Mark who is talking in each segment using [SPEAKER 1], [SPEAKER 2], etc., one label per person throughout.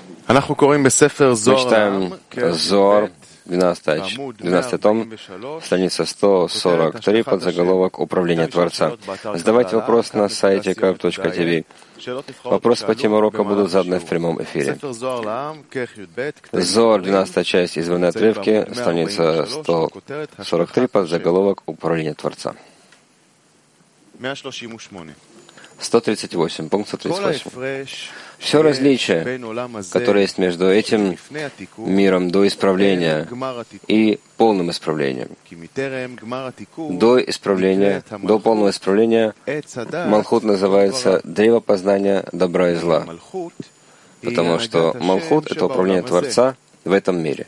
[SPEAKER 1] Мы читаем Зоар, 12 том, страница 143, под заголовок «Управление Творца». Задавайте вопрос на сайте kf.tv. Вопросы по теме урока будут заданы в прямом эфире. Зоар, 12 часть, избранные отрывки, страница 143, под заголовок «Управление Творца». 138, пункт 138. Все различие, которое есть между этим миром до исправления и полным исправлением. До полного исправления Малхут называется древо познания добра и зла, потому что Малхут — это управление Творца в этом мире.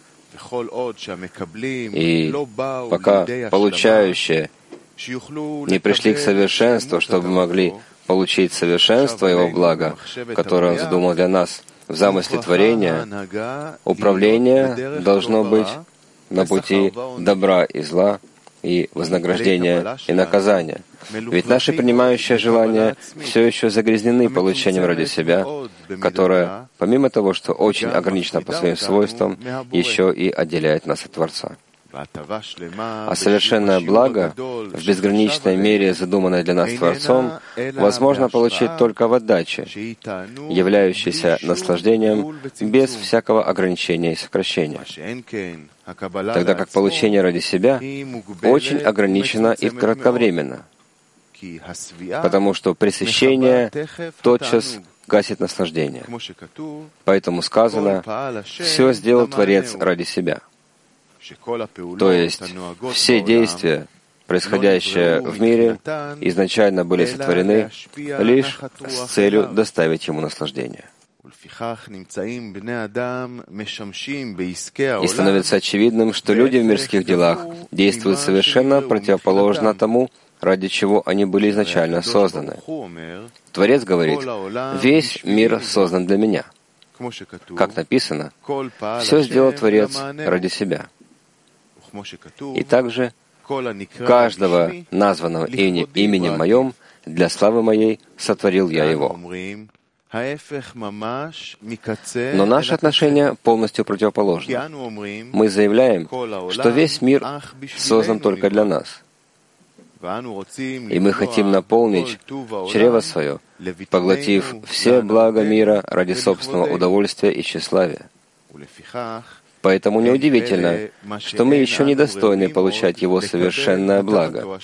[SPEAKER 1] И пока получающие не пришли к совершенству, чтобы могли получить совершенство Его блага, которое Он задумал для нас в замысле творения, управление должно быть на пути добра и зла, и вознаграждения и наказания. Ведь наши принимающие желания все еще загрязнены получением ради себя, которое, помимо того, что очень ограничено по своим свойствам, еще и отделяет нас от Творца. А совершенное благо, в безграничной мере задуманное для нас Творцом, возможно получить только в отдаче, являющейся наслаждением без всякого ограничения и сокращения. Тогда как получение ради себя очень ограничено и кратковременно, потому что пресыщение тотчас гасит наслаждение. Поэтому сказано: «Все сделал Творец ради себя». То есть все действия, происходящие в мире, изначально были сотворены лишь с целью доставить ему наслаждение. И становится очевидным, что люди в мирских делах действуют совершенно противоположно тому, ради чего они были изначально созданы. Творец говорит: «Весь мир создан для меня». Как написано, «Все сделал Творец ради себя». И также каждого названного именем Моем для славы Моей сотворил я его. Но наше отношение полностью противоположно. Мы заявляем, что весь мир создан только для нас. И мы хотим наполнить чрево свое, поглотив все блага мира ради собственного удовольствия и тщеславия. Поэтому неудивительно, что мы еще недостойны получать Его совершенное благо.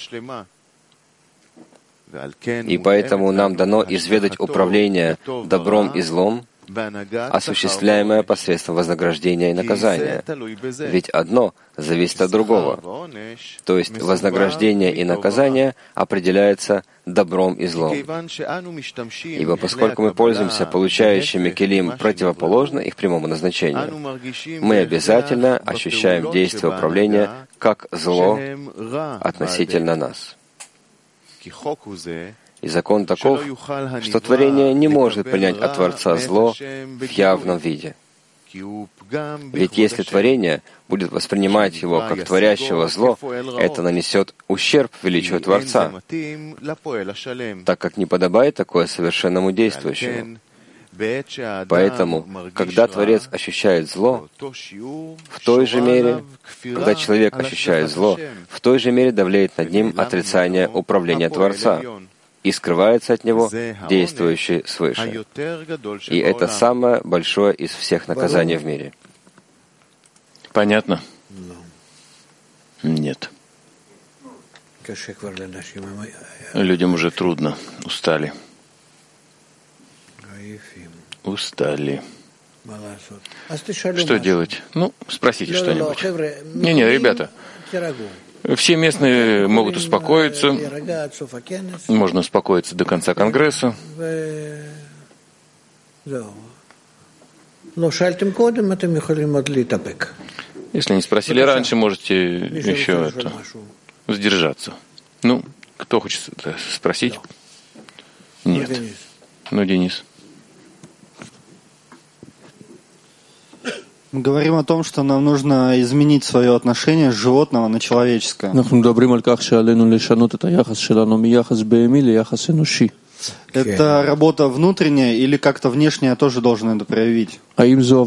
[SPEAKER 1] И поэтому нам дано изведать управление добром и злом, осуществляемое посредством вознаграждения и наказания. Ведь одно зависит от другого. То есть вознаграждение и наказание определяется добром и злом. Ибо поскольку мы пользуемся получающими келим противоположно их прямому назначению, мы обязательно ощущаем действие управления как зло относительно нас. И закон таков, что творение не может принять от Творца зло в явном виде. Ведь если творение будет воспринимать его как творящего зло, это нанесет ущерб величию Творца, так как не подобает такое совершенному действующему. Поэтому, когда Творец ощущает зло, в той же мере, когда человек ощущает зло, в той же мере давлеет над ним отрицание управления Творца и скрывается от него действующий свыше. И это самое большое из всех наказаний в мире.
[SPEAKER 2] Понятно? Нет. Людям уже трудно, устали. Устали. Что делать? Спросите что-нибудь. Не, ребята. Все местные могут успокоиться. Можно успокоиться до конца Конгресса. Если не спросили раньше, можете еще сдержаться. Кто хочет спросить? Нет. Денис.
[SPEAKER 3] Мы говорим о том, что нам нужно изменить свое отношение с животного на человеческое. Это работа внутренняя или как-то внешне я тоже должен это проявить? Потому что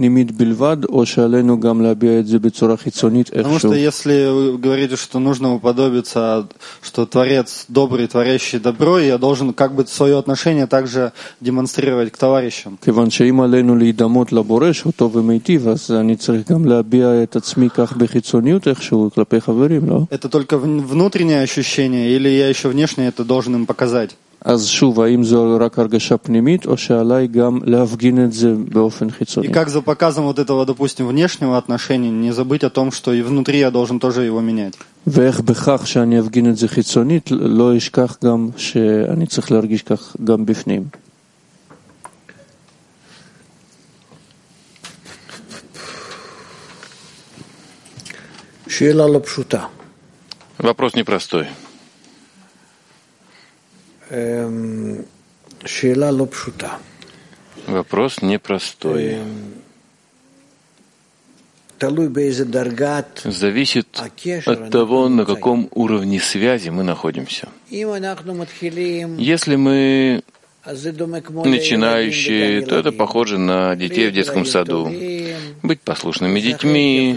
[SPEAKER 3] если вы говорите, что нужно уподобиться, что Творец добрый, творящий добро, я должен как бы свое отношение также демонстрировать к товарищам. Это только внутреннее ощущение, или я еще внешне это должен им показать? И как за показом вот этого, допустим, внешнего отношения, не забыть о том, что и внутри я должен тоже его менять.
[SPEAKER 2] Вопрос непростой. Вопрос непростой. Зависит от того, на каком уровне связи мы находимся. Если мы начинающие, то это похоже на детей в детском саду. Быть послушными детьми,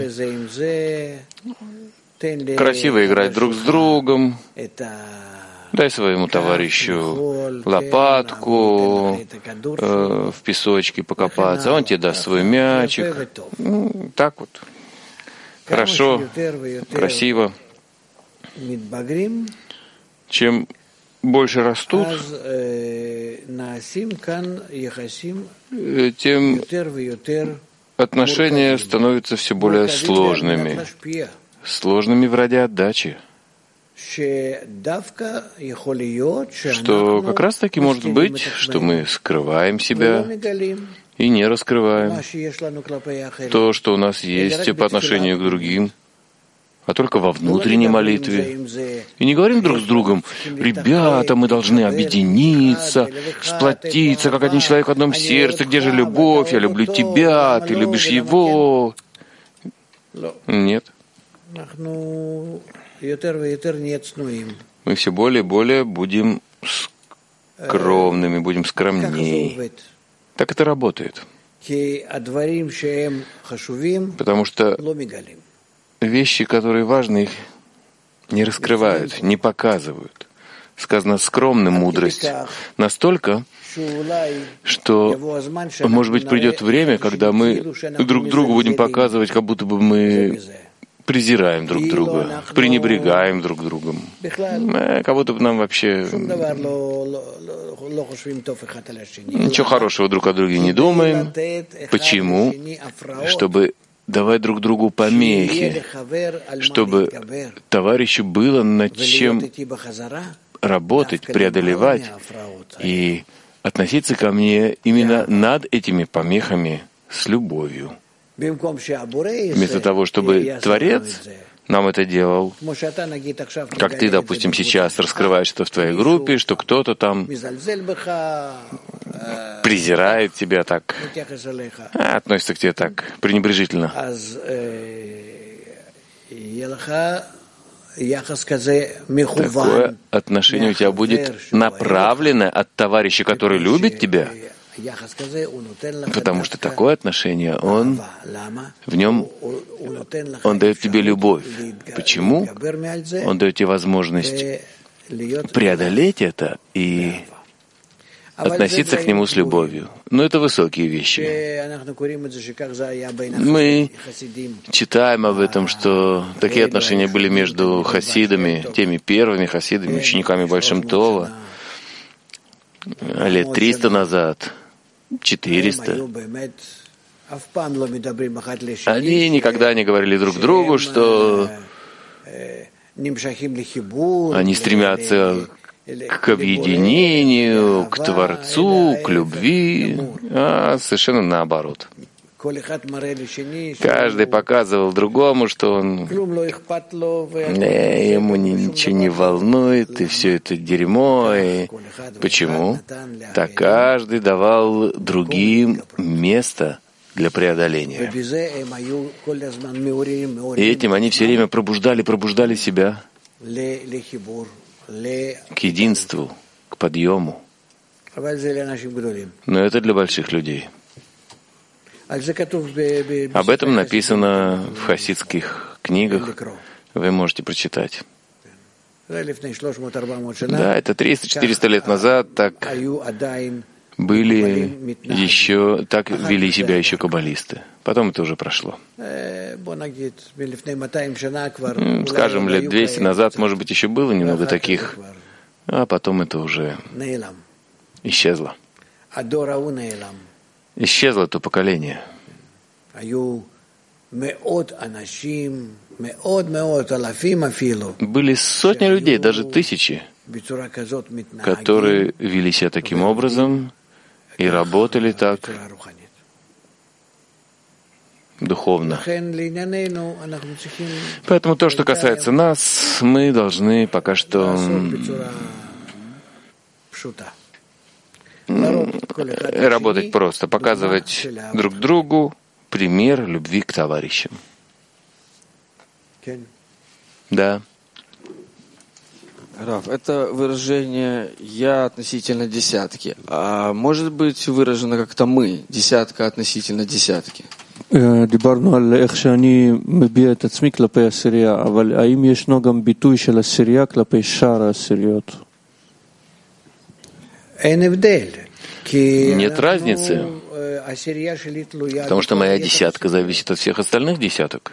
[SPEAKER 2] красиво играть друг с другом. Дай своему товарищу лопатку, в песочке покопаться, он тебе даст свой мячик. Так вот. Хорошо, красиво. Чем больше растут, тем отношения становятся все более сложными. Сложными в ради отдачи. Что как раз таки может быть, что мы скрываем себя и не раскрываем то, что у нас есть по отношению к другим, а только во внутренней молитве. И не говорим друг с другом: ребята, мы должны объединиться, сплотиться, как один человек в одном сердце. Где же любовь? Я люблю тебя, ты любишь его. Нет. Мы все более и более будем скромными, будем скромнее. Так это работает. Потому что вещи, которые важны, их не раскрывают, не показывают. Сказано скромным мудрость. Настолько, что, может быть, придет время, когда мы друг другу будем показывать, как будто бы мы презираем друг друга, пренебрегаем друг другом. Как будто бы нам вообще ничего хорошего друг о друге не думаем. Почему? Чтобы давать друг другу помехи, чтобы товарищу было над чем работать, преодолевать и относиться ко мне именно над этими помехами с любовью. Вместо того, чтобы Творец нам это делал, как ты, допустим, сейчас раскрываешь это в твоей группе, что кто-то там презирает тебя так, относится к тебе так пренебрежительно. Такое отношение у тебя будет направленное от товарища, который любит тебя, потому что такое отношение, он дает тебе любовь. Почему? Он дает тебе возможность преодолеть это и относиться к нему с любовью. Но это высокие вещи. Мы читаем об этом, что такие отношения были между хасидами, теми первыми хасидами, учениками Баал-Шем Това, лет 300 назад, 400. Они никогда не говорили друг другу, что они стремятся к объединению, к Творцу, к любви, а совершенно наоборот. Каждый показывал другому, что он ему ничего не волнует, и все это дерьмо. И почему? Так каждый давал другим место для преодоления. И этим они все время пробуждали себя к единству, к подъему. Но это для больших людей. Об этом написано в хасидских книгах. Вы можете прочитать. Да, это 300-400 лет назад так были еще, так вели себя еще каббалисты. Потом это уже прошло. Скажем, лет 200 назад, может быть, еще было немного таких, а потом это уже исчезло. Исчезло то поколение. Были сотни людей, даже тысячи, которые вели себя таким образом и работали так духовно. Поэтому то, что касается нас, мы должны пока что работать просто, показывать друг другу пример любви к товарищам. Да.
[SPEAKER 4] Рав, это выражение «я» относительно десятки. А может быть выражено как-то «мы», десятка относительно десятки?
[SPEAKER 5] דיברנו על איך שאני מביע את עצמי כלפי עשירייה, אבל האם ישנו גם ביטוי של עשירייה כלפי שאר העשיריות?
[SPEAKER 2] Нет разницы, потому что моя десятка зависит от всех остальных десяток.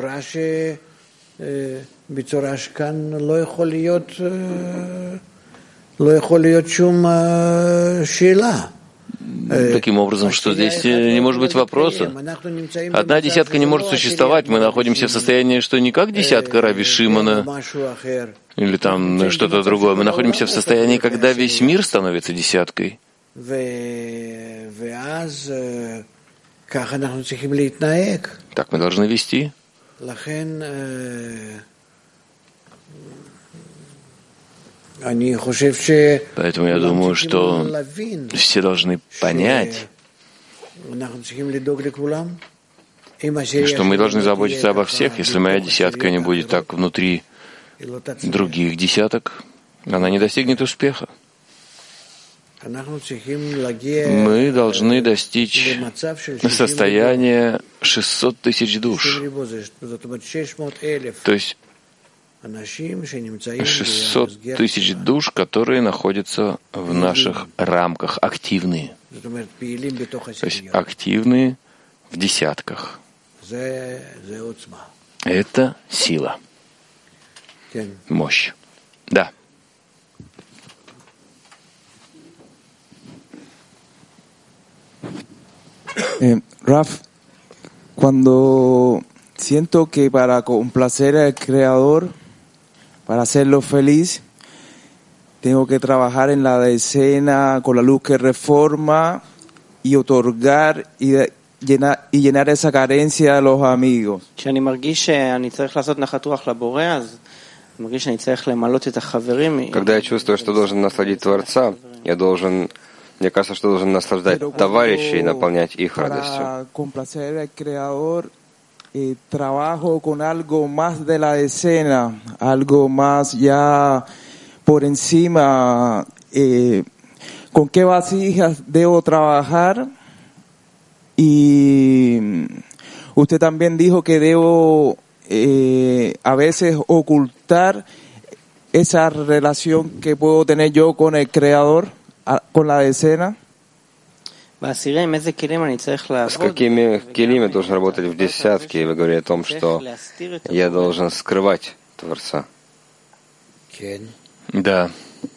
[SPEAKER 2] Таким образом, что здесь не может быть вопроса. Одна десятка не может существовать. Мы находимся в состоянии, что не как десятка Раби Шимона или там что-то другое. Мы находимся в состоянии, когда весь мир становится десяткой. Так мы должны вести. Поэтому я думаю, что все должны понять, что мы должны заботиться обо всех. Если моя десятка не будет так внутри других десяток, она не достигнет успеха. Мы должны достичь состояния 600 тысяч душ. То есть 600 тысяч душ, которые находятся в наших рамках, активные. То есть активные в десятках. Это сила. Мощь. Да.
[SPEAKER 6] Raf, cuando siento que para complacer al Creador, para hacerlo feliz, tengo que trabajar en la decena con la luz que reforma y otorgar y llenar esa carencia a los amigos.
[SPEAKER 1] Когда я чувствую, что должен насладить Творца, мне кажется, что должен наслаждать товарищей и наполнять их радостью.
[SPEAKER 6] Trabajo con algo más de la decena, algo más ya por encima. ¿Con qué vasijas debo trabajar? Y usted también dijo que debo a veces ocultar esa relación que puedo tener yo con el Creador, con la decena.
[SPEAKER 1] С какими келим я должен работать в десятке? И вы говорите о том, что я должен скрывать Творца.
[SPEAKER 2] Да.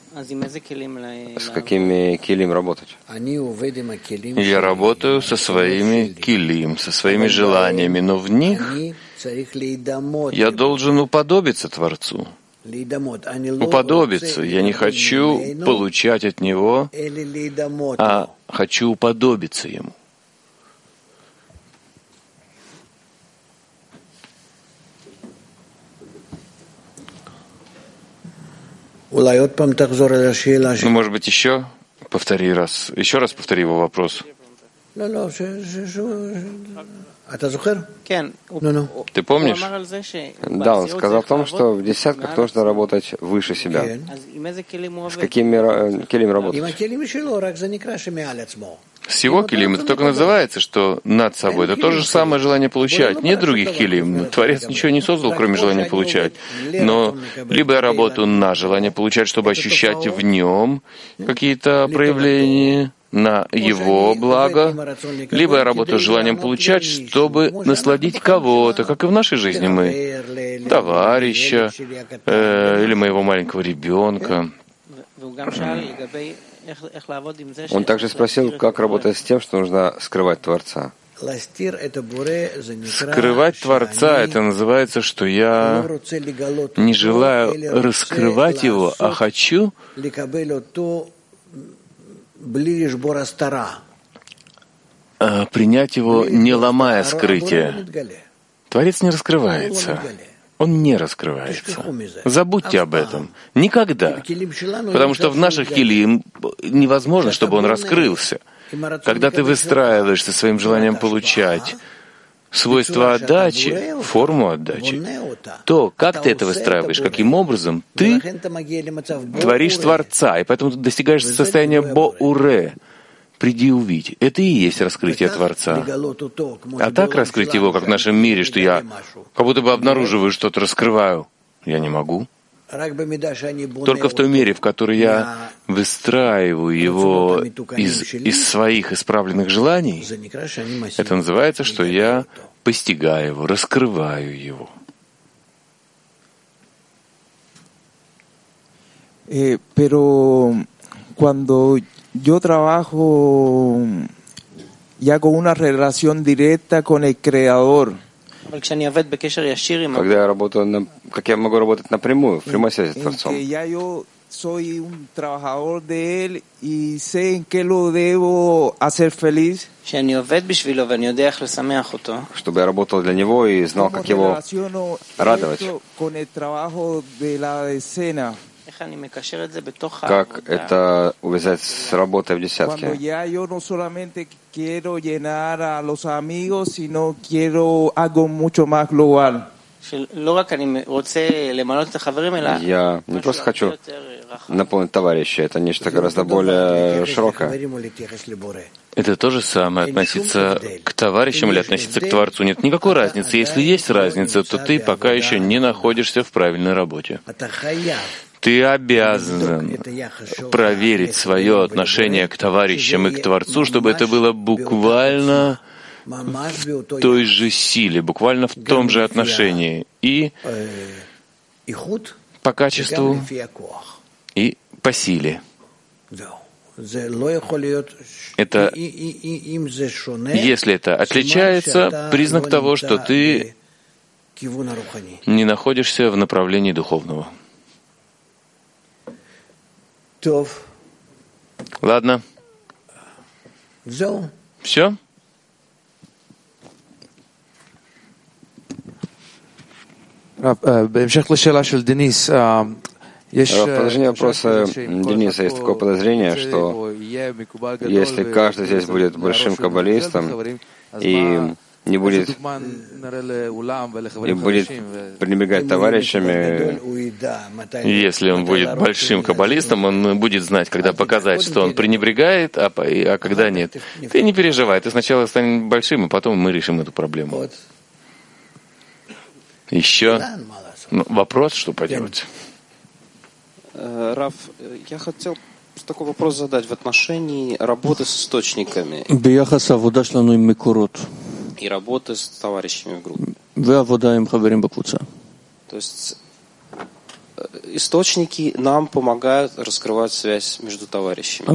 [SPEAKER 1] С какими келим работать?
[SPEAKER 2] Я работаю со своими келим, со своими желаниями, но в них я должен уподобиться Творцу. Уподобиться. Я не хочу получать от Него, а хочу уподобиться Ему. Ну, может быть, еще раз повтори его вопрос. Ты помнишь?
[SPEAKER 1] Да, он сказал о том, что в десятках нужно работать выше себя. С какими келим работать?
[SPEAKER 2] С его келим это только называется, что над собой. Это то же самое желание получать. Нет других келим. Творец ничего не создал, кроме желания получать. Но либо я работаю на желание получать, чтобы ощущать в нем какие-то проявления, на его благо, либо я работаю с желанием получать, чтобы насладить кого-то, как и в нашей жизни мы, товарища или моего маленького ребенка.
[SPEAKER 1] Он также спросил, как работать с тем, что нужно скрывать Творца.
[SPEAKER 2] Скрывать Творца — это называется, что я не желаю раскрывать его, а хочу принять его, не ломая скрытие. Творец не раскрывается. Он не раскрывается. Забудьте об этом. Никогда. Потому что в наших келим невозможно, чтобы он раскрылся. Когда ты выстраиваешь со своим желанием получать свойства отдачи, форму отдачи, то как ты это выстраиваешь, каким образом ты творишь Творца, и поэтому ты достигаешь состояния Боуре. Приди и увидь. Это и есть раскрытие Творца. А так раскрыть его, как в нашем мире, что я как будто бы обнаруживаю что-то, раскрываю, я не могу. Только в той мере, в которой я выстраиваю его из своих исправленных желаний, это называется, что я постигаю его, раскрываю его.
[SPEAKER 6] Pero cuando yo trabajo ya con una relación directa con el Creador.
[SPEAKER 1] Когда я работаю, как я могу работать напрямую, в прямой связи с Творцом?
[SPEAKER 6] Soy un trabajador de él y sé en qué lo debo hacer feliz.
[SPEAKER 1] Чтобы я работал для него и знал, как его радовать. Как это увязать с работой в десятке? Я не просто хочу наполнить товарища, это нечто гораздо более широкое.
[SPEAKER 2] Это то же самое, относиться к товарищам или относиться к Творцу. Нет никакой разницы. Если есть разница, то ты пока еще не находишься в правильной работе. Ты обязан проверить свое отношение к товарищам и к Творцу, чтобы это было буквально в той же силе, буквально в том же отношении. И по качеству, и по силе. Это, если это отличается, признак того, что ты не находишься в направлении духовного. Ладно. Все?
[SPEAKER 1] В продолжение вопроса Дениса есть такое подозрение, что если каждый здесь будет большим каббалистом и не будет пренебрегать товарищами,
[SPEAKER 2] если он будет большим каббалистом, он будет знать, когда показать, что он пренебрегает, а когда нет. Ты не переживай, ты сначала станешь большим, и потом мы решим эту проблему. Еще вопрос, что поделать?
[SPEAKER 7] Рав, я хотел такой вопрос задать в отношении работы с источниками и работы с товарищами в группе. То есть источники нам помогают раскрывать связь между товарищами.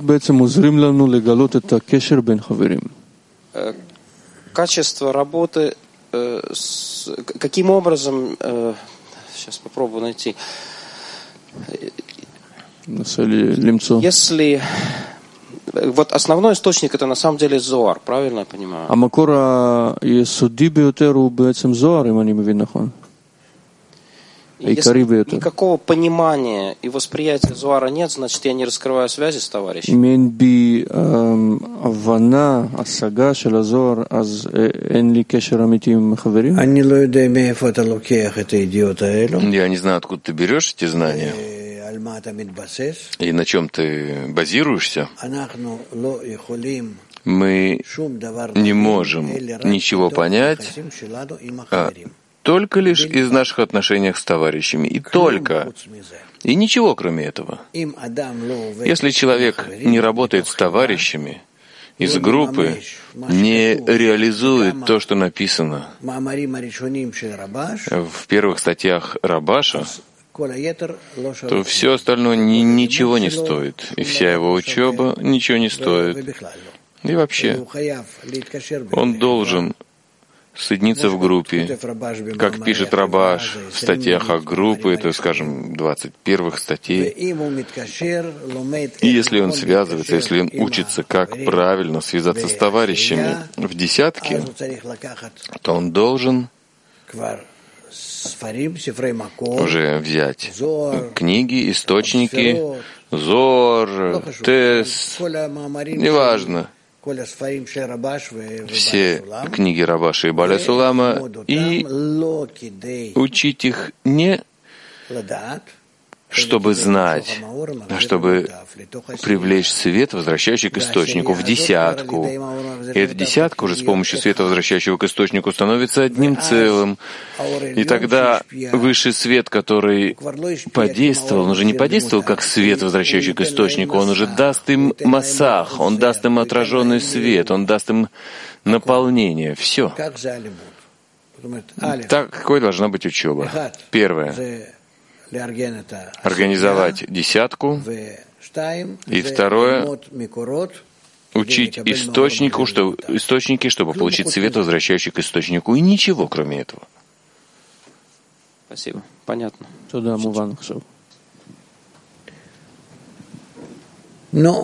[SPEAKER 7] Качество работы, каким образом, сейчас попробую найти. Если вот основной источник это на самом деле Зоар, правильно я понимаю?
[SPEAKER 5] העיקרי ביותר.
[SPEAKER 7] Никакого понимания и восприятия Зоара нет, значит, я не раскрываю связи с товарищем.
[SPEAKER 5] אם אין בי הבנה, השגה של הזוהר, אז אין לי קשר אמיתי עם חברים?
[SPEAKER 4] אני לא יודע מאיפה אתה לוקח את הידיעות האלו.
[SPEAKER 2] Я не знаю, откуда ты берешь эти знания
[SPEAKER 4] על מה אתה מתבסס.
[SPEAKER 2] и на чем ты базируешься.
[SPEAKER 4] אנחנו לא יכולים
[SPEAKER 2] Мы не можем ничего понять только лишь из наших отношений с товарищами. И только. И ничего кроме этого. Если человек не работает с товарищами из группы, не реализует то, что написано в первых статьях Рабаша, то все остальное ничего не стоит. И вся его учеба ничего не стоит. И вообще, он должен соединиться в группе, как пишет Рабаш в статьях о группе, это, скажем, 21 статей. И если он связывается, если он учится, как правильно связаться с товарищами в десятке, то он должен уже взять книги, источники, Зор, Тес, неважно, все книги Рабаша и Баля Сулама и учить их не чтобы знать, а чтобы привлечь свет, возвращающий к источнику, в десятку. И эта десятка уже с помощью света, возвращающего к источнику, становится одним целым. И тогда высший свет, который подействовал, он уже не подействовал как свет, возвращающий к источнику, он уже даст им массах, он даст им отраженный свет, он даст им наполнение. Все. Так, какой должна быть учеба? Первое — организовать десятку, и второе — учить источники, чтобы получить свет, возвращающий к источнику, и ничего кроме этого.
[SPEAKER 7] Спасибо. Понятно.
[SPEAKER 4] Но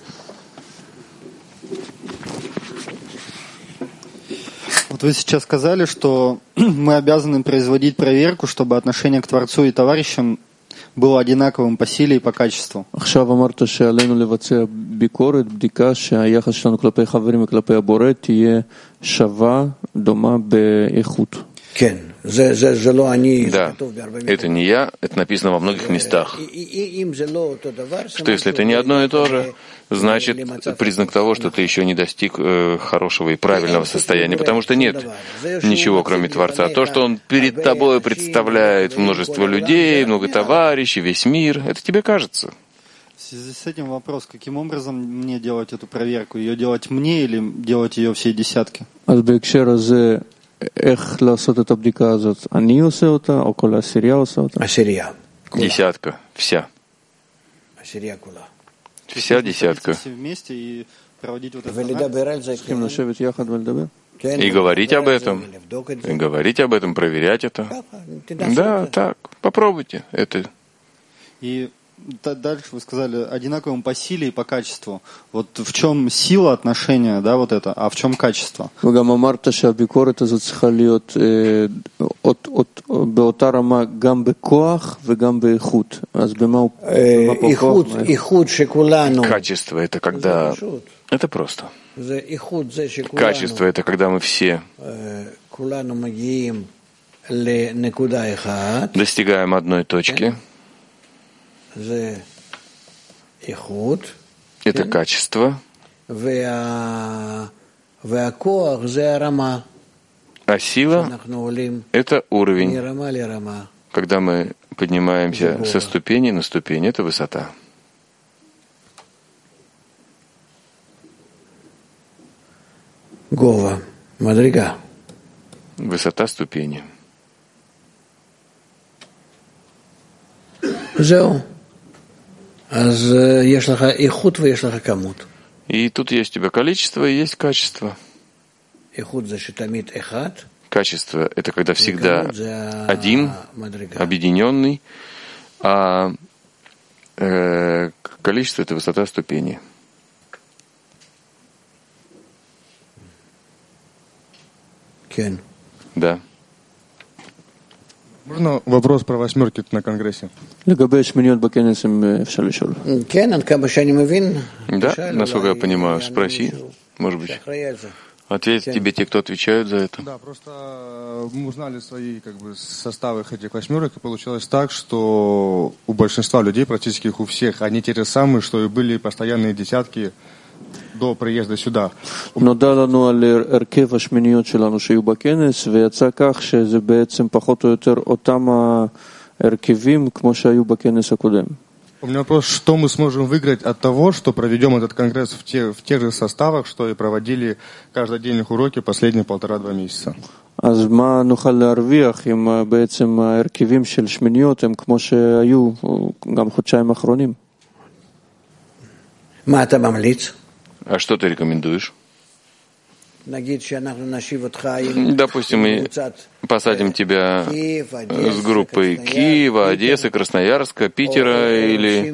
[SPEAKER 3] вот вы сейчас сказали, что мы обязаны производить проверку, чтобы отношение к Творцу и товарищам было одинаковым по силе и по качеству.
[SPEAKER 5] עכשיו אמרת שעלינו לבצע ביקורת, בדיקה שהיחס שלנו כלפי חברים וכלפי הבורא תהיה שווה, דומה באיכות.
[SPEAKER 4] כן.
[SPEAKER 2] Да, это не я, это написано во многих местах. Что если это не одно и то же, значит признак того, что ты еще не достиг хорошего и правильного состояния, потому что нет ничего, кроме Творца. То, что Он перед тобой представляет множество людей, много товарищей, весь мир, это тебе кажется.
[SPEAKER 3] В связи с этим вопрос, каким образом мне делать эту проверку? Ее делать мне или делать ее всей десятке?
[SPEAKER 5] איך לעשות את הבדיקה הזאת? אני עושה אותה, או כל העשירייה עושה אותה?
[SPEAKER 4] עשירייה.
[SPEAKER 2] Десятка, вся.
[SPEAKER 4] עשירייה כולה.
[SPEAKER 2] Вся десятка.
[SPEAKER 3] Все вместе и проводить вот это.
[SPEAKER 4] ולדבר על זה.
[SPEAKER 5] צריכים לשבת יחד ולדבר?
[SPEAKER 2] И говорить об этом. И говорить об этом, проверять это. Да, так, попробуйте это.
[SPEAKER 3] И дальше вы сказали одинаковым по силе и по качеству. Вот в чем сила отношения, да, вот это, а в чем качество?
[SPEAKER 5] וגם אמרת שהביקורת הזאת צריכה להיות באותה רמה גם בכוח וגם באיכות. אז במה פחות?
[SPEAKER 4] איכות שכולנו.
[SPEAKER 2] Качество — это когда... Это просто. Качество — это когда мы все достигаем одной точки. Это качество. А сила — это уровень. Когда мы поднимаемся со ступени на ступень, это высота.
[SPEAKER 4] Гова, мадрига.
[SPEAKER 2] Высота ступени.
[SPEAKER 4] זהו. אז יש לך איכות ויש לך כמות.
[SPEAKER 2] И тут есть у тебя количество и есть качество.
[SPEAKER 4] איכות זה שתמיד אחד.
[SPEAKER 2] Качество — это когда всегда один, объединенный, а количество — это высота ступени.
[SPEAKER 4] כן.
[SPEAKER 2] Да.
[SPEAKER 8] Можно вопрос про восьмерки на Конгрессе?
[SPEAKER 5] Да,
[SPEAKER 2] насколько я понимаю, спроси, может быть. Ответят тебе те, кто отвечают за это.
[SPEAKER 8] Да, просто мы узнали свои составы этих восьмерок, и получилось так, что у большинства людей, практически у всех, они те же самые, что и были постоянные десятки до приезда сюда.
[SPEAKER 5] נודע לנו על הרכב השמיניות שלנו שיהיו בכנס, ויצא כך שזה בעצם פחות או יותר אותם ההרכבים כמו שהיו בכנס הקודם.
[SPEAKER 8] У меня вопрос, что мы сможем выиграть от того, что проведем этот конгресс в тех же составах, что и проводили каждый день их уроки последние 1,5-2 месяца?
[SPEAKER 5] אז מה נוכל להרוויח אם בעצם ההרכבים של שמיניות הם כמו שהיו גם חודשיים האחרונים?
[SPEAKER 9] מה אתה ממליץ?
[SPEAKER 2] А что ты рекомендуешь? Допустим, мы посадим тебя с группой Киева, Одессы, Красноярска, Питера или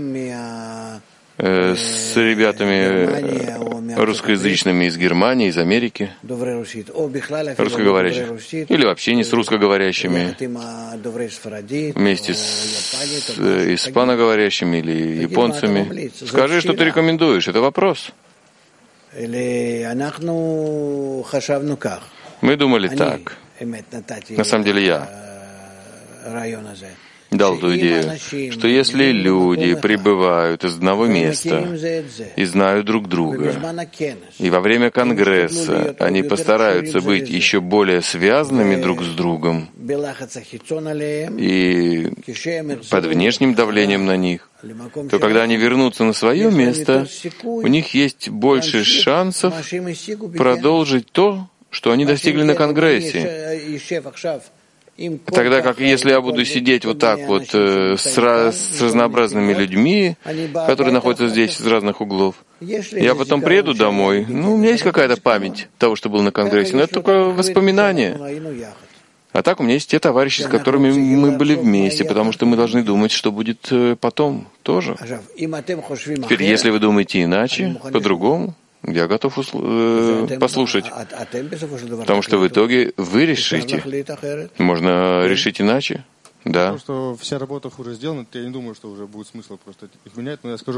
[SPEAKER 2] с ребятами русскоязычными из Германии, из Америки, русскоговорящих, или вообще не с русскоговорящими, вместе с испаноговорящими или японцами. Скажи, что ты рекомендуешь, это вопрос. Мы думали так. На самом деле я дал эту идею, что если люди прибывают из одного места и знают друг друга, и во время Конгресса они постараются быть еще более связанными друг с другом и под внешним давлением на них, то когда они вернутся на свое место, у них есть больше шансов продолжить то, что они достигли на Конгрессе. Тогда как если я буду сидеть вот так вот с разнообразными людьми, которые находятся здесь из разных углов, я потом приеду домой, у меня есть какая-то память того, что был на Конгрессе, но это только воспоминания. А так у меня есть те товарищи, с которыми мы были вместе, потому что мы должны думать, что будет потом тоже. Теперь, если вы думаете иначе, по-другому, я готов послушать, потому что в итоге вы решите. Можно решить иначе. Да.
[SPEAKER 8] Потому что вся работа хуже сделана, я не думаю, что уже будет смысл просто их менять, но я скажу...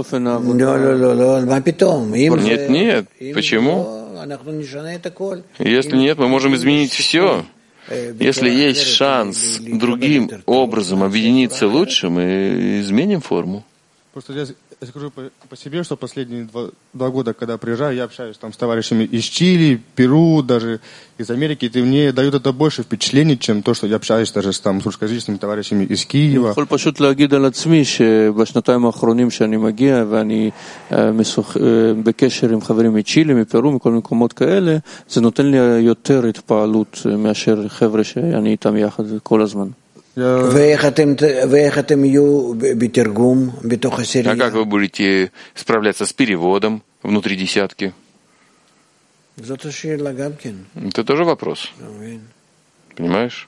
[SPEAKER 2] Нет, почему? Если нет, мы можем изменить все. Если есть шанс другим образом объединиться лучше, мы изменим форму.
[SPEAKER 8] Просто я скажу по себе, что последние два года, когда приезжаю, я общаюсь там с товарищами из Чили, Перу, даже из Америки, и мне дают это больше впечатлений, чем то, что я общаюсь даже с русскоязычными товарищами из Киева.
[SPEAKER 5] אני יכול פשוט להגיד על עצמי שבשנתיים האחרונים שאני מגיע ואני בקשר עם חברים מצ'ילה, מפרו, מכל מקומות כאלה, זה נותן לי יותר התפעלות מאשר חבר'ה שאני איתם יחד כל הזמן.
[SPEAKER 2] А как вы будете справляться с переводом внутри десятки? Это тоже вопрос. Понимаешь?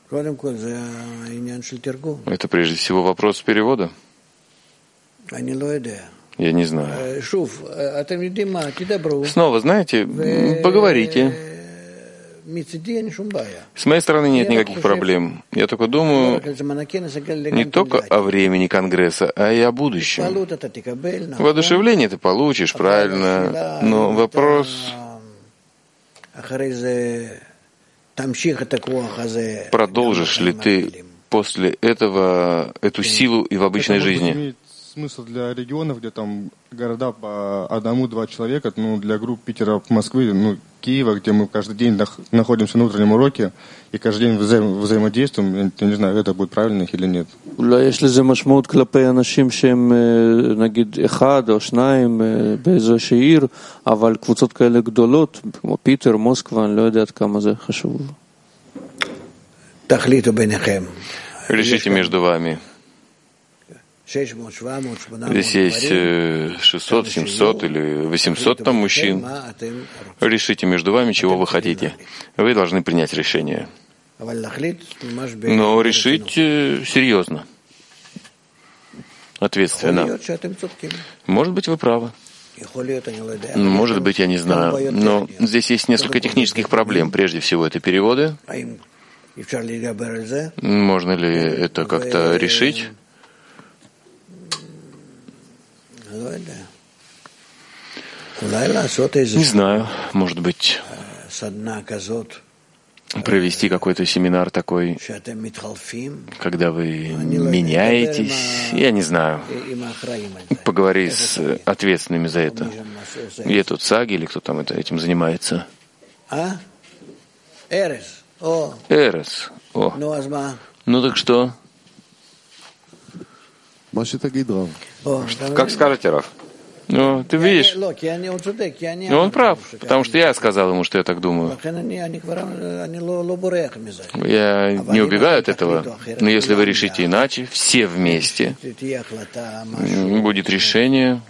[SPEAKER 2] Это прежде всего вопрос перевода. Я не знаю. Снова, знаете, поговорите. С моей стороны нет никаких проблем. Я только думаю не только о времени Конгресса, а и о будущем. Воодушевление ты получишь, правильно, но вопрос, продолжишь ли ты после этого эту силу и в обычной жизни.
[SPEAKER 8] Смысл для регионов, где там города по 1-2 человека, для групп Питера, Москвы, Киева, где мы каждый день находимся на утреннем уроке и каждый день взаимодействуем, я не знаю, это будет правильно или нет.
[SPEAKER 5] אולי יש לזה משמעות כלפי אנשים שהם נגיד 1 או 2 באיזושהי עיר, אבל קבוצות כאלה גדולות, כמו פיטר, מוסקבה, אני לא יודע עד כמה זה חשוב.
[SPEAKER 9] תחליטו ביניכם.
[SPEAKER 2] Решите между вами. Здесь есть 600, 700 или 800 там мужчин. Решите между вами, чего вы хотите. Вы должны принять решение. Но решить серьезно, ответственно. Может быть, вы правы. Может быть, я не знаю. Но здесь есть несколько технических проблем. Прежде всего, это переводы. Можно ли это как-то решить? Не знаю, может быть, провести какой-то семинар такой, когда вы меняетесь, я не знаю, поговори с ответственными за это. Где тут Саги или кто там этим занимается? Эрес. О. Ну так что?
[SPEAKER 1] Как скажете, Рав?
[SPEAKER 2] Ну, ты видишь, ну, он прав, потому что я сказал ему, что я так думаю. Я не убегаю от этого, но если вы решите иначе, все вместе, будет решение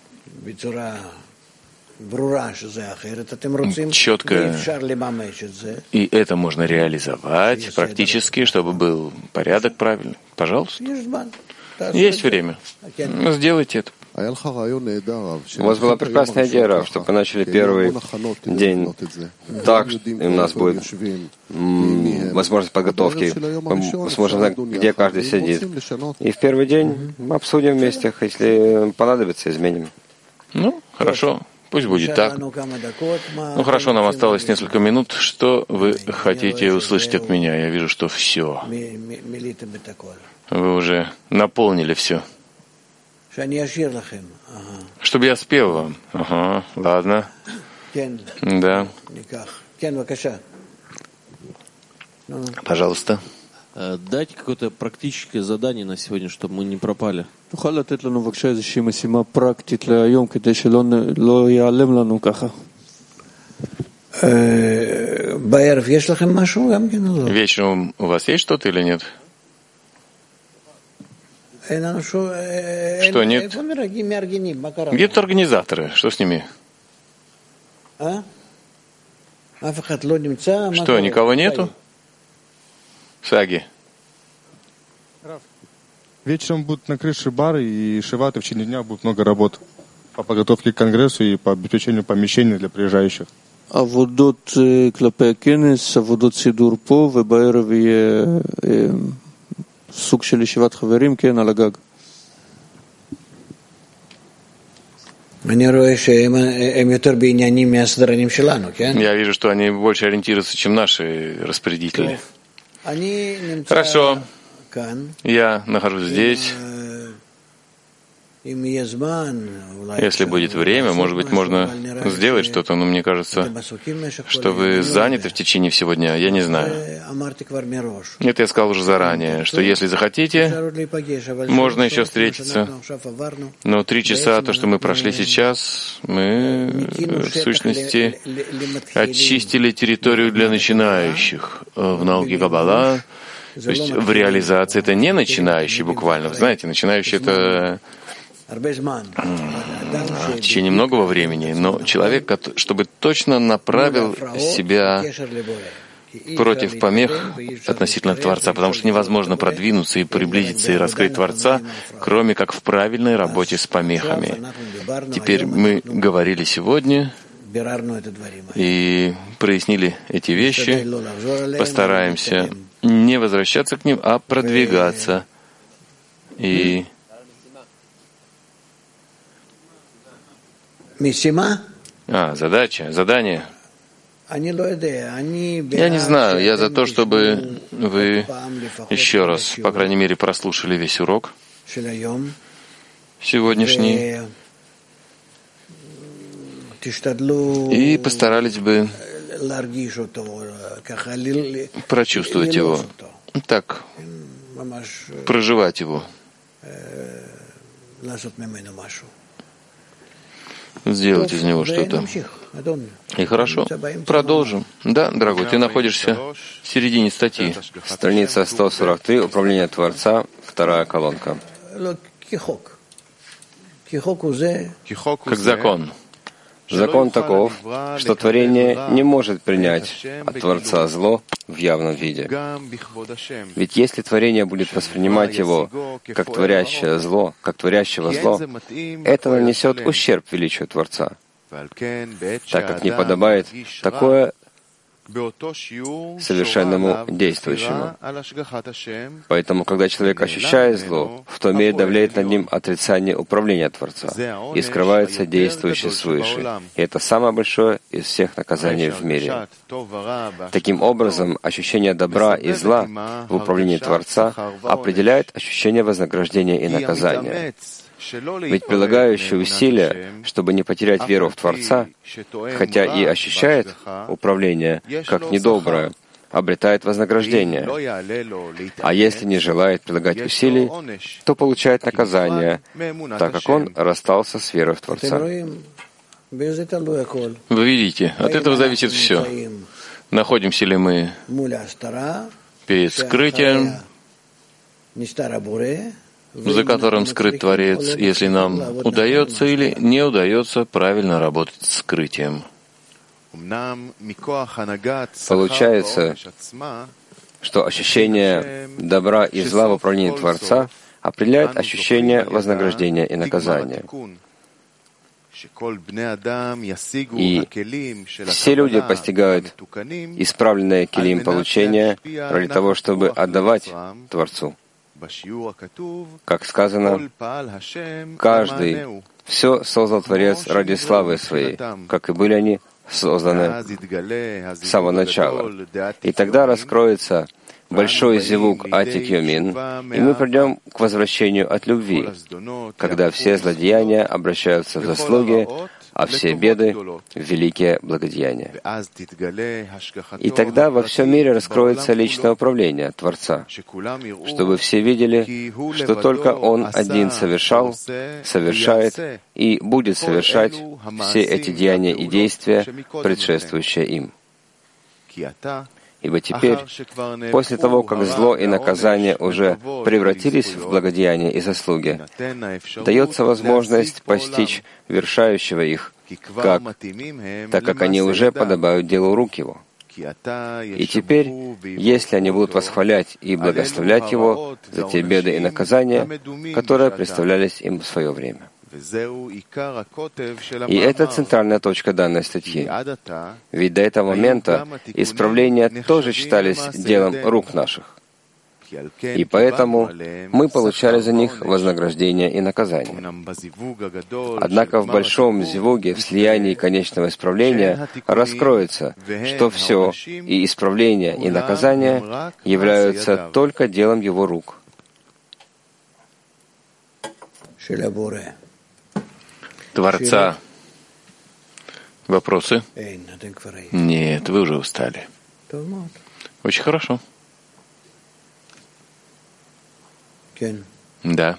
[SPEAKER 2] четкое, и это можно реализовать практически, чтобы был порядок правильный. Пожалуйста. Есть время. Сделайте это.
[SPEAKER 1] У вас была прекрасная идея, Рав, чтобы вы начали первый день так, и у нас будет возможность подготовки. Мы сможем знать, где каждый сидит. И в первый день мы обсудим вместе, если понадобится, изменим.
[SPEAKER 2] Ну, хорошо. Пусть будет так. Ну хорошо, нам осталось несколько минут. Что вы хотите услышать от меня? Я вижу, что все. Вы уже наполнили все. Чтобы я спел вам. Ага, ладно. Да. Пожалуйста.
[SPEAKER 5] Дайте какое-то практическое задание на сегодня, чтобы мы не пропали. תוכל לתת לנו בבקשה איזושהי משימה פרקטית להיום כדי שלא ייעלם לנו ככה.
[SPEAKER 6] בערב יש לכם משהו גם כן?
[SPEAKER 2] Вечером у вас есть что-то или нет? Что нет? Где тут организаторы? Что с ними? Что, никого нету? Саги.
[SPEAKER 8] Вечером будут на крыше бары и шиваты, в течение дня будет много работ по подготовке к конгрессу и по обеспечению помещений для приезжающих.
[SPEAKER 5] עבודות כלפי הכנס, עבודות סידור פה, ובערב יהיה סוג של ישיבת חברים, כן, על הגג.
[SPEAKER 6] אני רואה שהם יותר בעניינים מהסדרנים שלנו, כן?
[SPEAKER 2] Я вижу, что они больше ориентируются, чем наши распорядители. Хорошо. Я нахожусь здесь. Если будет время, может быть, можно сделать что-то, но мне кажется, что вы заняты в течение всего дня, я не знаю. Это я сказал уже заранее, что если захотите, можно еще встретиться. Но 3 часа, то, что мы прошли сейчас, мы, в сущности, очистили территорию для начинающих в науке Каббала. То есть в реализации это не начинающий буквально. Вы знаете, начинающий это в течение многого времени, но человек, чтобы точно направил себя против помех относительно Творца, потому что невозможно продвинуться и приблизиться и раскрыть Творца, кроме как в правильной работе с помехами. Теперь мы говорили сегодня и прояснили эти вещи, постараемся не возвращаться к ним, а продвигаться. И задание. Я не знаю, я за то, чтобы вы еще раз, по крайней мере, прослушали весь урок сегодняшний и постарались бы прочувствовать его, так, проживать его. Сделать из него что-то. И хорошо. Продолжим. Да, дорогой, ты находишься в середине статьи.
[SPEAKER 1] Страница 143, Управление Творца, 2-я колонка.
[SPEAKER 2] Как закон.
[SPEAKER 1] Закон таков, что творение не может принять от Творца зло в явном виде. Ведь если творение будет воспринимать его как творящее зло, как творящего зло, это нанесет ущерб величию Творца, так как не подобает такое совершенному действующему. Поэтому, когда человек ощущает зло, в той мере давлеет над ним отрицание управления Творца и скрывается действующий свыше. И это самое большое из всех наказаний в мире. Таким образом, ощущение добра и зла в управлении Творца определяет ощущение вознаграждения и наказания. Ведь прилагающий усилия, чтобы не потерять веру в Творца, хотя и ощущает управление как недоброе, обретает вознаграждение. А если не желает прилагать усилий, то получает наказание, так как он расстался с верой в Творца.
[SPEAKER 2] Вы видите, от этого зависит все. Находимся ли мы перед скрытием, за которым скрыт Творец, если нам удается или не удается правильно работать с скрытием.
[SPEAKER 1] Получается, что ощущение добра и зла в управлении Творца определяет ощущение вознаграждения и наказания. И все люди постигают исправленное келим получения ради того, чтобы отдавать Творцу. Как сказано, каждый все создал Творец ради славы своей, как и были они созданы с самого начала. И тогда раскроется большой зевук Атик Йомин, и мы придем к возвращению от любви, когда все злодеяния обращаются в заслуги, а все беды — в великие благодеяния. И тогда во всем мире раскроется личное управление Творца, чтобы все видели, что только Он один совершал, совершает и будет совершать все эти деяния и действия, предшествующие им. Ибо теперь, после того, как зло и наказание уже превратились в благодеяния и заслуги, дается возможность постичь вершающего их, так как они уже подобают делу рук его. И теперь, если они будут восхвалять и благословлять его за те беды и наказания, которые представлялись им в свое время. И это центральная точка данной статьи. Ведь до этого момента исправления тоже считались делом рук наших. И поэтому мы получали за них вознаграждение и наказание. Однако в большом зевуге, в слиянии конечного исправления, раскроется, что все, и исправление, и наказание, являются только делом его рук.
[SPEAKER 2] Творца. Вопросы? Нет, вы уже устали. Очень хорошо. Да.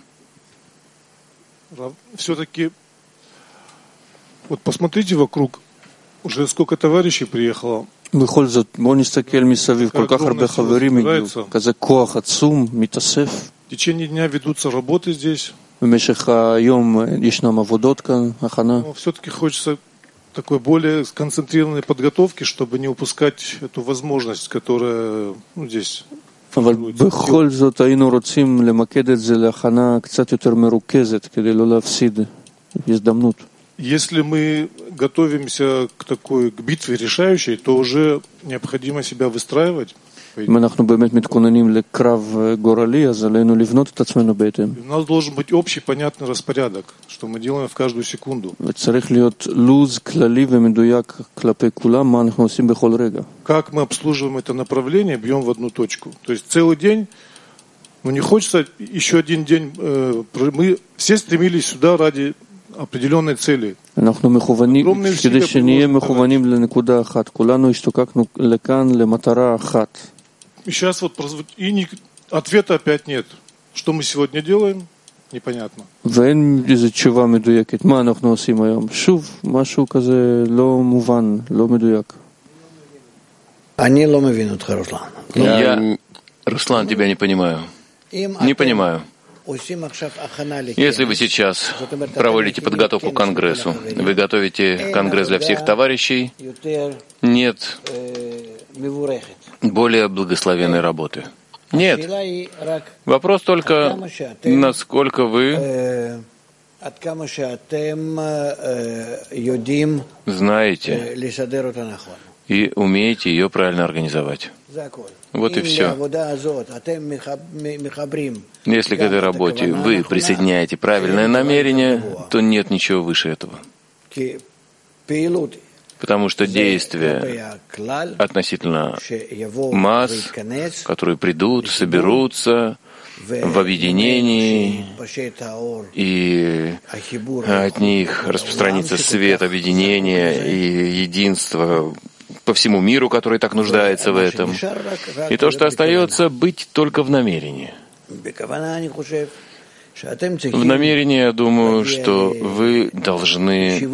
[SPEAKER 9] Все-таки, вот посмотрите вокруг, уже сколько товарищей приехало.
[SPEAKER 5] בכל זאת, בואו נסתכל מסביב, כל כך הרבה חברים הגיעו, כזה כוח עצום, מתאסף.
[SPEAKER 9] В течение дня ведутся работы здесь.
[SPEAKER 5] במשך היום ישנם עבודות כאן, הכנה.
[SPEAKER 9] Но все-таки хочется такой более сконцентрированной подготовки, чтобы не упускать эту возможность, которая здесь.
[SPEAKER 5] אבל בכל זאת היינו רוצים למקד את זה להכנה קצת יותר מרוכזת, כדי לא להפסיד הזדמנות.
[SPEAKER 9] Если мы готовимся к битве решающей, то уже необходимо себя выстраивать.
[SPEAKER 5] אם אנחנו באמת מתכוננים לקרב גורלי, אז עלינו לבנות את עצמנו בהתאם.
[SPEAKER 9] У нас должен быть общий понятный распорядок, что мы делаем в каждую секунду.
[SPEAKER 5] וצריך להיות לוז כללי ומדויק כלפי כולם, מה אנחנו עושים בכל רגע.
[SPEAKER 9] Как мы обслуживаем это направление, бьем в одну точку. То есть целый день, не хочется еще один день, мы все стремились сюда ради определенной цели.
[SPEAKER 5] אנחנו מכוונים, כדי שנהיה מכוונים לנקודה אחת. כולנו השתוקקנו לכאן למטרה אחת.
[SPEAKER 9] И сейчас вот ответа опять нет. Что мы сегодня делаем, непонятно.
[SPEAKER 5] ואין איזו תשובה מדויקת. מה אנחנו עושים היום? שוב, משהו כזה לא מובן, לא מדויק.
[SPEAKER 10] אני לא מבין אותך, רוסלן.
[SPEAKER 2] Я, Руслан, тебя не понимаю. Не понимаю. Если вы сейчас проводите подготовку к Конгрессу, вы готовите Конгресс для всех товарищей, нет более благословенной работы. Нет. Вопрос только, насколько вы знаете, и умеете ее правильно организовать. Вот и все. Если к этой работе вы присоединяете правильное намерение, то нет ничего выше этого. Потому что действие относительно масс, которые придут, соберутся в объединении, и от них распространится свет объединения и единства по всему миру, который так нуждается в этом. И то, что остается, быть только в намерении. В намерении, я думаю, что вы должны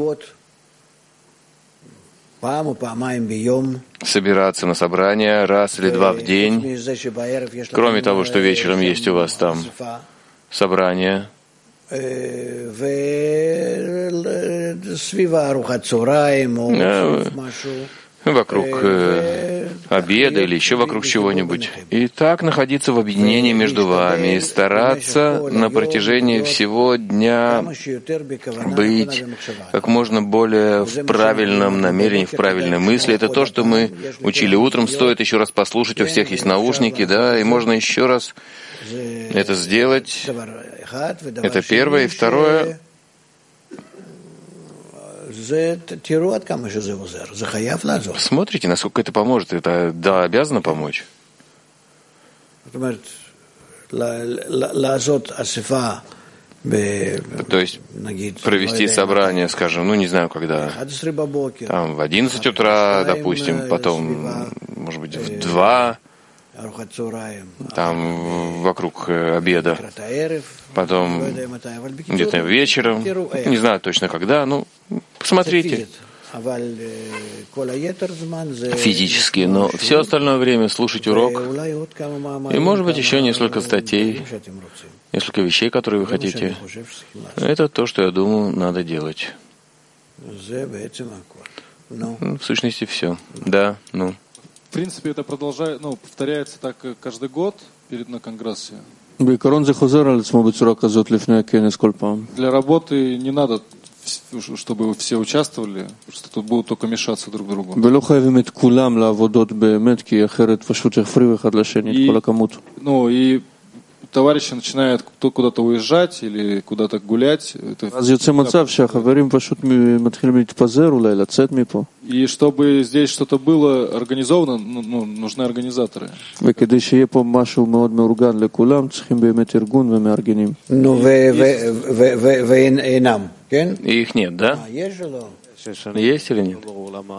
[SPEAKER 2] собираться на собрания раз или два в день, кроме того, что вечером есть у вас там собрание, вокруг обеда или еще вокруг чего-нибудь. И так находиться в объединении между вами и стараться на протяжении всего дня быть как можно более в правильном намерении, в правильной мысли. Это то, что мы учили утром. Стоит еще раз послушать, у всех есть наушники, да, и можно еще раз это сделать. Это первое. И второе. Смотрите, насколько это поможет. Это, да, обязано помочь. То есть провести собрание, скажем, ну не знаю когда, там в 11 утра, допустим, потом, может быть, в 2, там вокруг обеда, потом где-то вечером, не знаю точно когда, ну, посмотрите. Физически, но все остальное время слушать урок, и, может быть, еще несколько статей, несколько вещей, которые вы хотите. Это то, что, я думаю, надо делать. В сущности, все. Да, ну.
[SPEAKER 11] В принципе, это повторяется так каждый год на конгрессе.
[SPEAKER 5] Для
[SPEAKER 11] работы не надо, чтобы все участвовали, что тут будут только мешаться друг другу. И товарищи начинают куда-то уезжать или куда-то гулять. И чтобы здесь что-то было организовано, нужны организаторы.
[SPEAKER 2] И их нет, да? Есть или нет?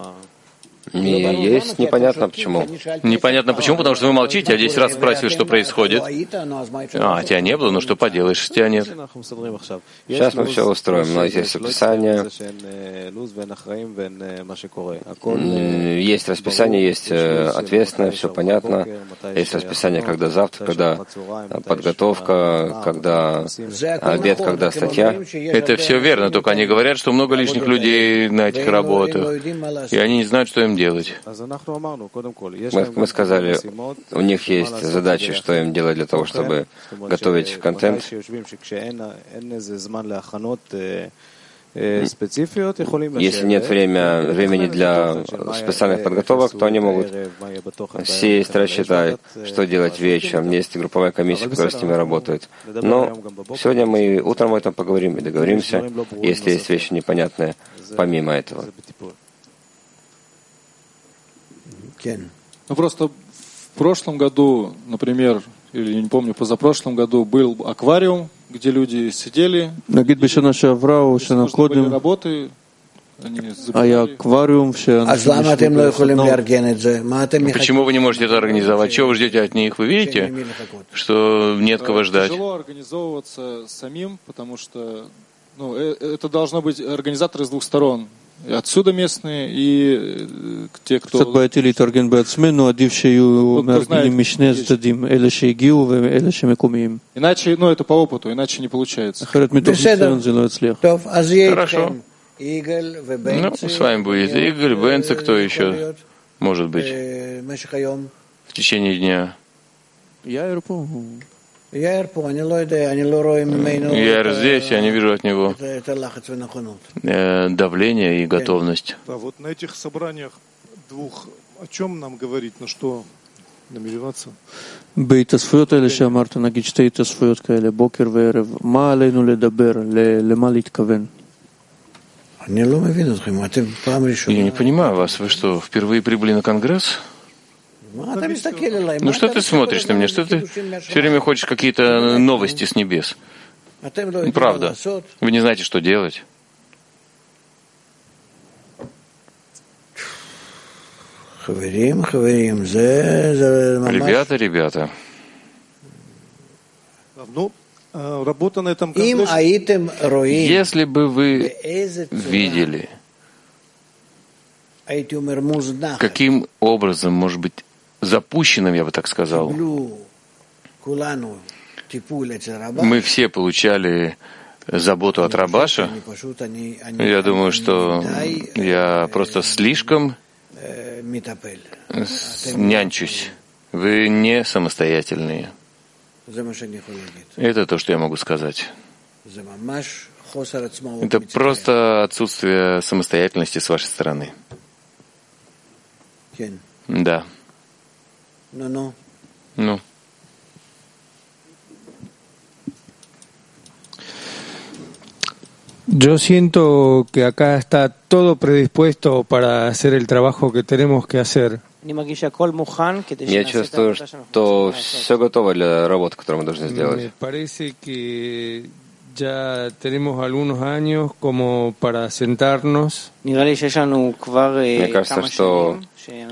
[SPEAKER 1] Есть, непонятно почему.
[SPEAKER 2] Непонятно почему, потому что вы молчите, а 10 раз спрашивали, что происходит. Тебя не было, ну что поделаешь, тебя нет.
[SPEAKER 1] Сейчас мы все устроим, но есть расписание. Есть расписание, есть ответственное, все понятно. Есть расписание, когда завтра, когда подготовка, когда обед, когда статья.
[SPEAKER 2] Это все верно, только они говорят, что много лишних людей на этих работах, и они не знают, что им делать.
[SPEAKER 1] Мы сказали, у них есть задачи, что им делать для того, чтобы готовить контент. Если нет времени для специальных подготовок, то они могут сесть, рассчитать, что делать вечером. Есть групповая комиссия, которая с ними работает. Но сегодня мы утром об этом поговорим и договоримся, если есть вещи непонятные помимо этого.
[SPEAKER 11] Просто в прошлом году, например, или я не помню, позапрошлом году был аквариум, где люди сидели, были работы, они забирали.
[SPEAKER 2] Почему вы не можете это организовать? Чего вы ждете от них? Вы видите, что нет кого ждать?
[SPEAKER 11] Тяжело организовываться самим, потому что это должно быть организаторы с двух сторон. И отсюда местные, и те, кто...
[SPEAKER 5] Иначе,
[SPEAKER 11] это по опыту, иначе не получается.
[SPEAKER 2] Хорошо. С вами будет Игорь, Бенце, кто еще может быть в течение дня?
[SPEAKER 10] Яир
[SPEAKER 2] здесь, я не вижу от него
[SPEAKER 9] Да,
[SPEAKER 2] давления и готовность.
[SPEAKER 9] вот на этих собраниях двух, о чем нам говорить, на что намереваться?
[SPEAKER 5] בהתאספויות האלה שאמרת, נגיד שתי התאספויות כאלה, בוקר וערב, מה עלינו לדבר, למה להתכוון?
[SPEAKER 2] Я не понимаю вас. Вы что, впервые прибыли на Конгресс? Ну что ты смотришь на меня? Что ты все время хочешь какие-то новости с небес? Правда. Вы не знаете, что делать. Ребята.
[SPEAKER 9] Ну, работа на этом конгрессе.
[SPEAKER 2] Если бы вы видели, каким образом, может быть, запущенным, я бы так сказал, мы все получали заботу от Рабаша, я думаю, что я просто слишком нянчусь. Вы не самостоятельные. Это то, что я могу сказать. Это просто отсутствие самостоятельности с вашей стороны. Да. Ну.
[SPEAKER 12] Yo siento que acá está todo predispuesto para hacer el trabajo que tenemos que hacer.
[SPEAKER 1] Я чувствую, что все готово для работы, которую мы должны сделать.
[SPEAKER 12] Me parece que ya tenemos algunos años como para sentarnos.
[SPEAKER 1] Мне кажется, что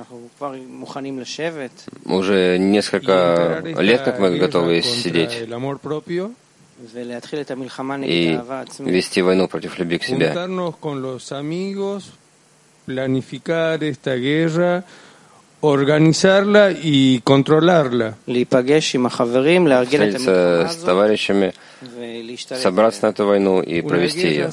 [SPEAKER 1] уже несколько лет, как мы готовы сидеть и вести войну против любви к себе.
[SPEAKER 12] Organizarla y controlarla.
[SPEAKER 1] Встретиться с товарищами, собраться на эту войну и провести ее.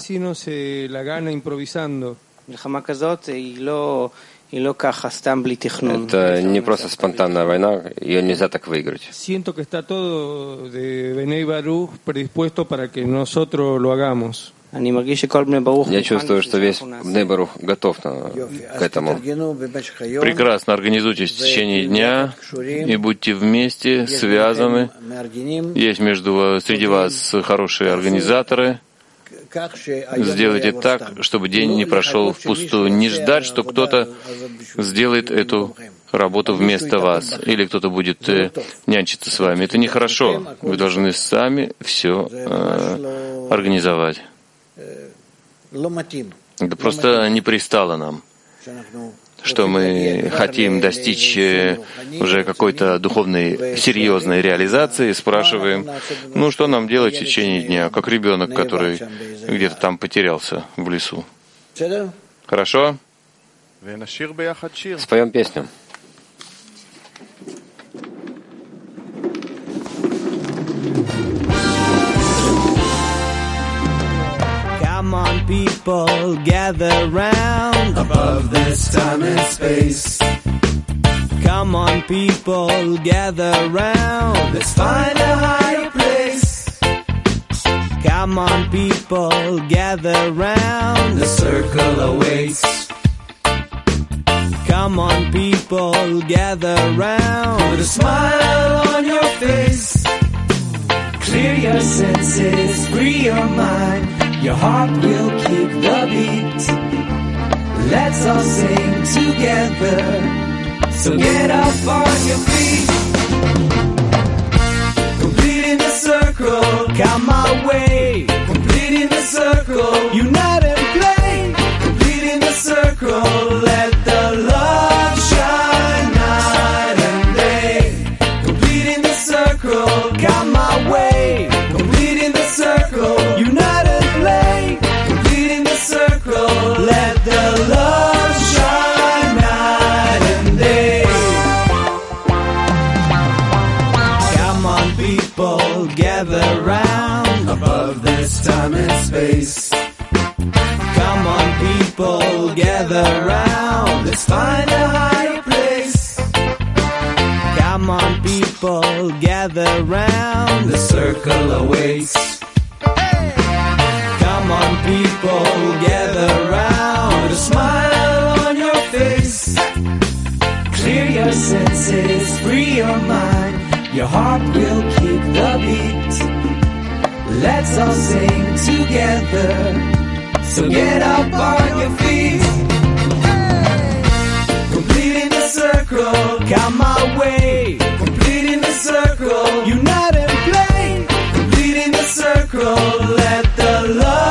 [SPEAKER 1] Это не просто спонтанная война, ее нельзя так выиграть.
[SPEAKER 12] Siento que está todo de Bnei Baruch predispuesto para que nosotros lo hagamos.
[SPEAKER 1] Я чувствую, что весь Бней Барух готов к этому.
[SPEAKER 2] Прекрасно. Организуйтесь в течение дня и будьте вместе, связаны. Есть среди вас хорошие организаторы. Сделайте так, чтобы день не прошел впустую. Не ждать, что кто-то сделает эту работу вместо вас, или кто-то будет нянчиться с вами. Это нехорошо. Вы должны сами все организовать. Это просто не пристало нам, что мы хотим достичь уже какой-то духовной серьезной реализации, спрашиваем, что нам делать в течение дня, как ребенок, который где-то там потерялся в лесу. Хорошо?
[SPEAKER 1] Споем песню.
[SPEAKER 13] Come on, people, gather round above this time and space. Come on, people, gather round. Let's find a higher place. Come on, people, gather round. The circle awaits. Come on, people, gather round. Put a smile on your face. Clear your senses, free your mind. Your heart will keep the beat. Let's all sing together. So get up on your feet. Completing the circle, come my way. Completing the circle, unite and play. Completing the circle, let the love shine night and day. Completing the circle, come my way. Completing the circle, unite and play. Completing the circle, let the love shine night and day. Come on, people, gather round above this time and space. Come on, people, gather round. Let's find a higher place. Come on, people, gather round. The circle awaits. Come on, people, gather round. Put a smile on your face. your senses, free your mind. Your heart will keep the beat. Let's all sing together. So get up on your feet. Completing the circle, come my way. Completing the circle, unite and play. Completing the circle, let the love